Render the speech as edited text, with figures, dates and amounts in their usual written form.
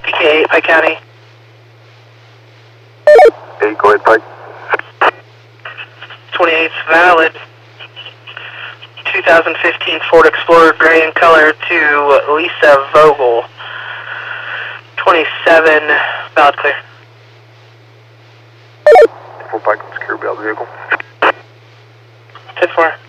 PK8, Pike County. Hey, go ahead, Pike. 28's valid. 2015 Ford Explorer gray in color to Lisa Vogel. 27, valid clear. 4 Pike, secure valid vehicle. 10-4.